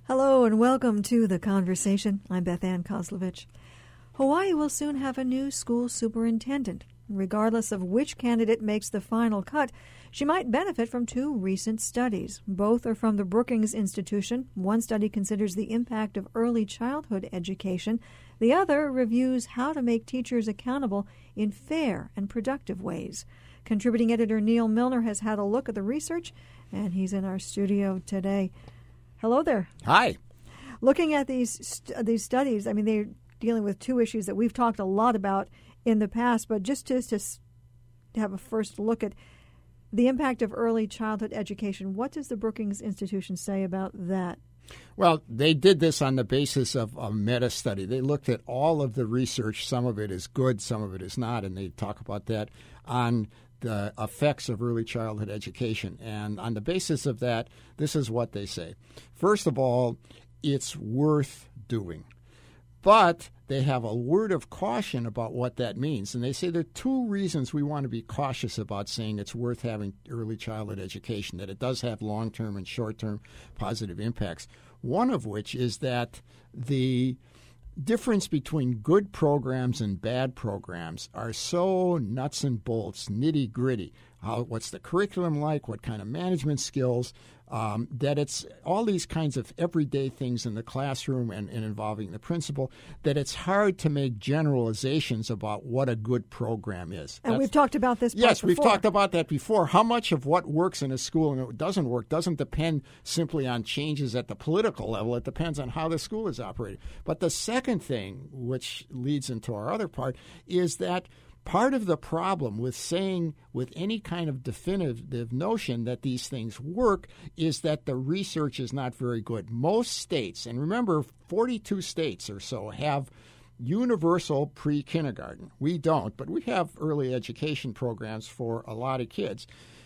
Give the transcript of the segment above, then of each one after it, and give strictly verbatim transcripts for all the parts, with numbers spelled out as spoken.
Hello and welcome to The Conversation. I'm Beth Ann Kozlovich. Hawaii will soon have a new school superintendent. Regardless of which candidate makes the final cut, she might benefit from two recent studies. Both are from the Brookings Institution. One study considers the impact of early childhood education. The other reviews how to make teachers accountable in fair and productive ways. Contributing editor Neil Milner has had a look at the research, and he's in our studio today. Hello there. Hi. Looking at these st- these studies, I mean, they're dealing with two issues that we've talked a lot about in the past, but just to, to have a first look at the impact of early childhood education, what does the Brookings Institution say about that? Well, they did this on the basis of a meta-study. They looked at all of the research. Some of it is good, some of it is not, and they talk about that on the effects of early childhood education. And on the basis of that, this is what they say. First of all, it's worth doing. But they have a word of caution about what that means. And they say there are two reasons we want to be cautious about saying it's worth having early childhood education, that it does have long-term and short-term positive impacts. One of which is that the difference between good programs and bad programs are so nuts and bolts, nitty-gritty. How, what's the curriculum like? What kind of management skills? Um, that it's all these kinds of everyday things in the classroom and, and involving the principal, that it's hard to make generalizations about what a good program is. And That's, we've talked about this Yes, before. we've talked about that before. How much of what works in a school and what doesn't work doesn't depend simply on changes at the political level. It depends on how the school is operated. But the second thing, which leads into our other part, is that part of the problem with saying with any kind of definitive notion that these things work is that the research is not very good. Most states, and remember, forty-two states or so have universal pre-kindergarten. We don't, but we have early education programs for a lot of kids.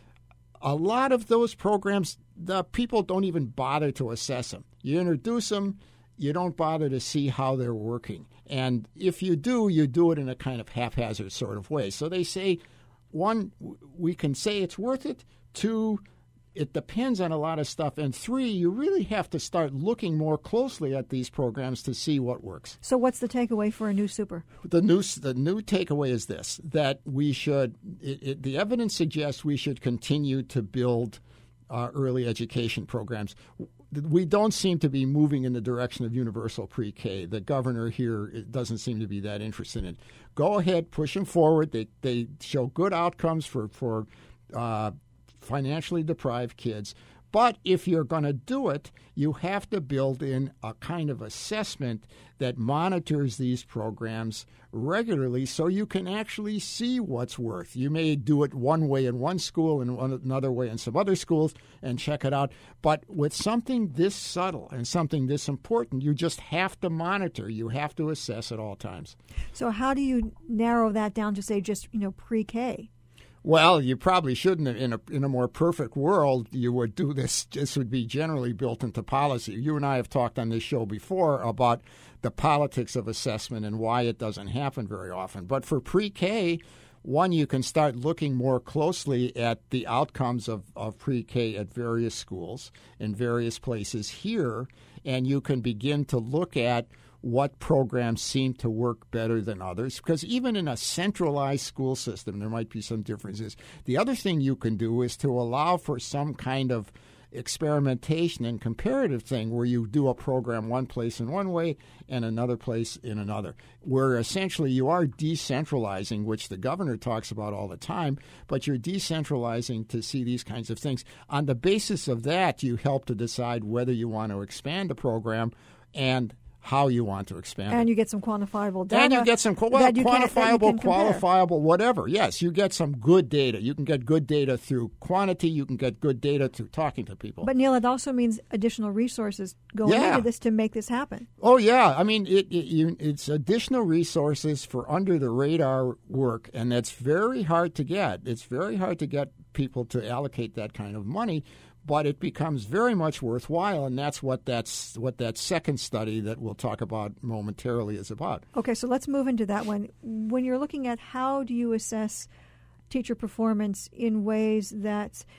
A lot of those programs, the people don't even bother to assess them. You introduce them, you don't bother to see how they're working. And if you do, you do it in a kind of haphazard sort of way. So they say, one, we can say it's worth it. Two, it depends on a lot of stuff. And three, you really have to start looking more closely at these programs to see what works. So what's the takeaway for a new super? The new the new takeaway is this, that we should, it, it, the evidence suggests we should continue to build uh, early education programs. We don't seem to be moving in the direction of universal pre-K. The governor here doesn't seem to be that interested in it. Go ahead, push them forward. They they show good outcomes for, for uh, financially deprived kids. But if you're going to do it, you have to build in a kind of assessment that monitors these programs regularly so you can actually see what's worth. You may do it one way in one school and one, another way in some other schools and check it out. But with something this subtle and something this important, you just have to monitor. You have to assess at all times. So how do you narrow that down to, say, just, you know, pre-K? Well, you probably shouldn't. In a in a more perfect world, you would do this. This would be generally built into policy. You and I have talked on this show before about the politics of assessment and why it doesn't happen very often. But for pre-K, one, you can start looking more closely at the outcomes of, of pre-K at various schools in various places here, and you can begin to look at what programs seem to work better than others, because even in a centralized school system, there might be some differences. The other thing you can do is to allow for some kind of experimentation and comparative thing where you do a program one place in one way and another place in another, where essentially you are decentralizing, which the governor talks about all the time, but you're decentralizing to see these kinds of things. On the basis of that, you help to decide whether you want to expand the program and how you want to expand and it. you get some quantifiable data. And you get some well, that you quantifiable, can, that you can qualifiable, whatever. Yes, you get some good data. You can get good data through quantity. You can get good data through talking to people. But, Neil, it also means additional resources going yeah. into this to make this happen. Oh, yeah. I mean, it, it, you, it's additional resources for under-the-radar work, and that's very hard to get. It's very hard to get people to allocate that kind of money. But it becomes very much worthwhile, and that's what that's what that second study that we'll talk about momentarily is about. Okay, so let's move into that one. When you're looking at how do you assess teacher performance in ways that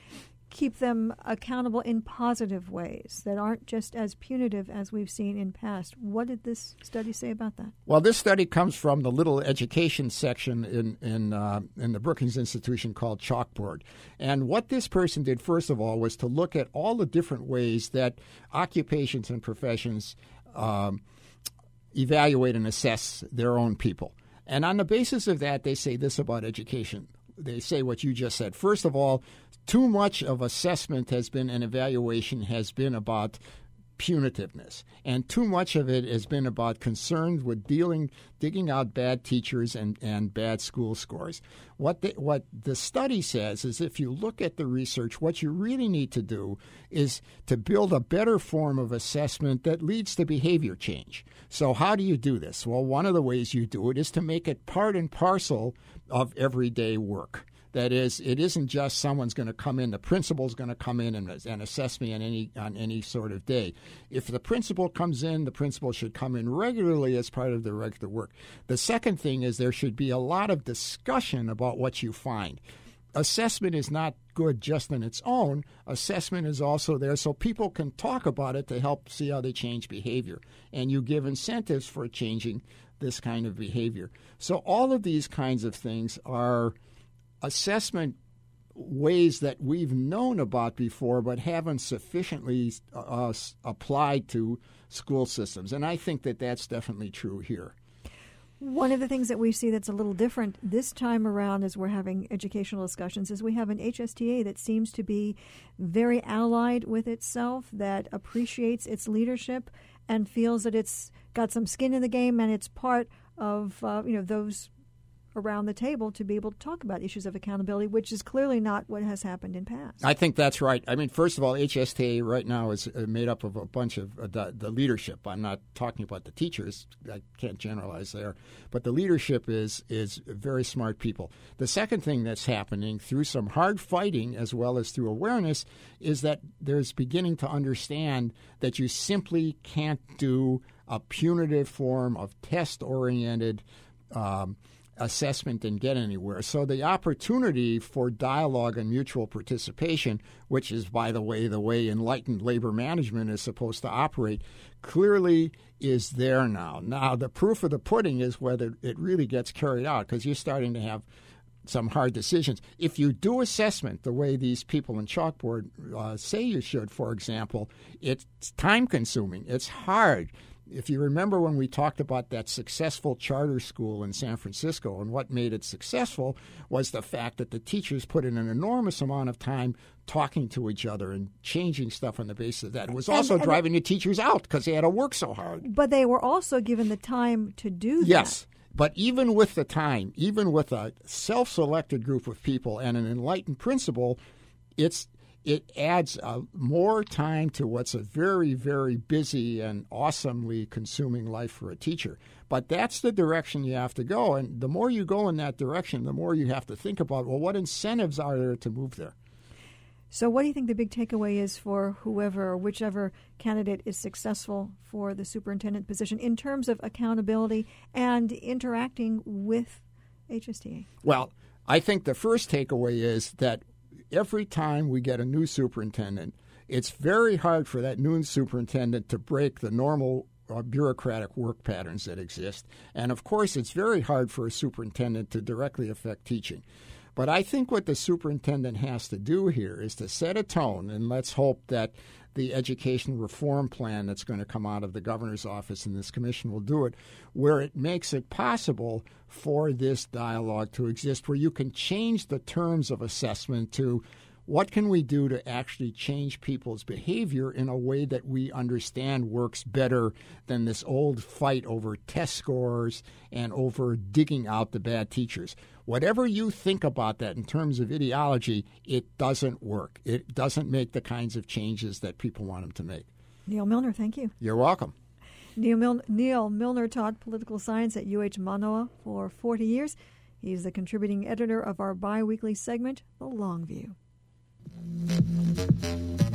keep them accountable in positive ways that aren't just as punitive as we've seen in past. What did this study say about that? Well, this study comes from the little education section in in, uh, in the Brookings Institution called Chalkboard. And what this person did, first of all, was to look at all the different ways that occupations and professions um, evaluate and assess their own people. And on the basis of that, they say this about education. They say what you just said. First of all, too much of assessment has been and evaluation has been about punitiveness, and too much of it has been about concern with dealing, digging out bad teachers and, and bad school scores. What the, what the study says is if you look at the research, what you really need to do is to build a better form of assessment that leads to behavior change. So how do you do this? Well, one of the ways you do it is to make it part and parcel of everyday work. That is, it isn't just someone's going to come in, the principal's going to come in and, and assess me on any on any sort of day. If the principal comes in, the principal should come in regularly as part of the regular work. The second thing is there should be a lot of discussion about what you find. Assessment is not good just on its own. Assessment is also there so people can talk about it to help see how they change behavior. And you give incentives for changing this kind of behavior. So all of these kinds of things are assessment ways that we've known about before but haven't sufficiently uh, applied to school systems. And I think that that's definitely true here. One of the things that we see that's a little different this time around as we're having educational discussions is we have an H S T A that seems to be very allied with itself, that appreciates its leadership and feels that it's got some skin in the game and it's part of uh, you know those around the table to be able to talk about issues of accountability, which is clearly not what has happened in past. I think that's right. I mean, first of all, H S T A right now is made up of a bunch of uh, the, the leadership. I'm not talking about the teachers. I can't generalize there. But the leadership is is very smart people. The second thing that's happening through some hard fighting as well as through awareness is that there's beginning to understand that you simply can't do a punitive form of test-oriented um assessment and get anywhere. So the opportunity for dialogue and mutual participation, which is, by the way, the way enlightened labor management is supposed to operate, clearly is there now. Now, the proof of the pudding is whether it really gets carried out, because you're starting to have some hard decisions. If you do assessment the way these people in Chalkboard uh, say you should, for example, it's time-consuming. It's hard. If you remember when we talked about that successful charter school in San Francisco, and what made it successful was the fact that the teachers put in an enormous amount of time talking to each other and changing stuff on the basis of that. It was also and, and driving the teachers out because they had to work so hard. But they were also given the time to do that. Yes. But even with the time, even with a self-selected group of people and an enlightened principal, it's it adds uh, more time to what's a very, very busy and awesomely consuming life for a teacher. But that's the direction you have to go. And the more you go in that direction, the more you have to think about, well, what incentives are there to move there? So what do you think the big takeaway is for whoever or whichever candidate is successful for the superintendent position in terms of accountability and interacting with H S T A? Well, I think the first takeaway is that every time we get a new superintendent, it's very hard for that new superintendent to break the normal uh, bureaucratic work patterns that exist. And, of course, it's very hard for a superintendent to directly affect teaching. But I think what the superintendent has to do here is to set a tone, and let's hope that the education reform plan that's going to come out of the governor's office and this commission will do it, where it makes it possible for this dialogue to exist, where you can change the terms of assessment to what can we do to actually change people's behavior in a way that we understand works better than this old fight over test scores and over digging out the bad teachers. Whatever you think about that in terms of ideology, it doesn't work. It doesn't make the kinds of changes that people want them to make. Neil Milner, thank you. You're welcome. Neil, Mil- Neil Milner taught political science at U H Manoa for forty years. He's the contributing editor of our biweekly segment, The Long View.